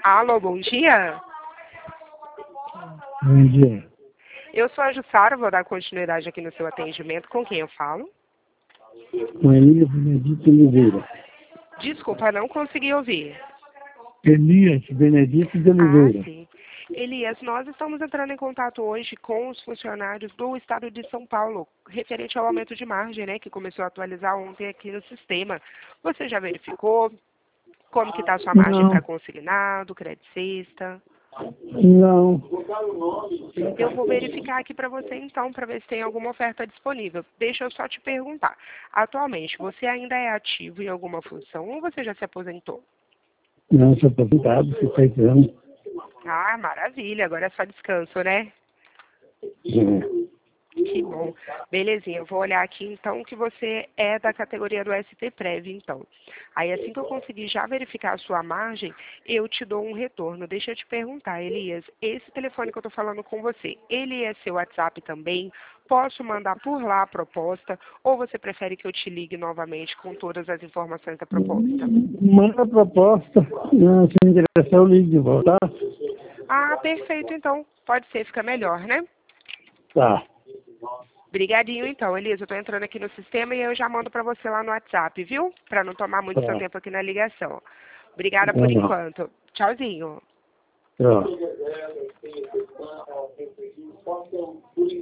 Alô, bom dia. Bom dia. Eu sou a Jussara, vou dar continuidade aqui no seu atendimento. Com quem eu falo? Com Elias Benedito Oliveira. Desculpa, não consegui ouvir. Elias Benedito de Oliveira. Sim. Elias, nós estamos entrando em contato hoje com os funcionários do Estado de São Paulo, referente ao aumento de margem, né, que começou a atualizar ontem aqui no sistema. Você já verificou como que está a sua margem para consignado, credicista? Não. Eu vou verificar aqui para você então, para ver se tem alguma oferta disponível. Deixa eu só te perguntar. Atualmente, você ainda é ativo em alguma função ou você já se aposentou? Não, sou aposentado, 60 anos. Ah, maravilha. Agora é só descanso, né? Que bom. Belezinha, eu vou olhar aqui então que você é da categoria do ST Prev, então. Aí assim que eu conseguir já verificar a sua margem, eu te dou um retorno. Deixa eu te perguntar, Elias, esse telefone que eu tô falando com você, ele é seu WhatsApp também? Posso mandar por lá a proposta ou você prefere que eu te ligue novamente com todas as informações da proposta? Manda a proposta. Não, se me interessar, eu ligo de volta. Ah, perfeito, então. Pode ser, fica melhor, né? Tá. Obrigadinho, então, Elisa. Eu tô entrando aqui no sistema e eu já mando para você lá no WhatsApp, viu? Para não tomar muito seu Tá. tempo aqui na ligação. Obrigada Tá por bom. enquanto. Tchauzinho. Tá.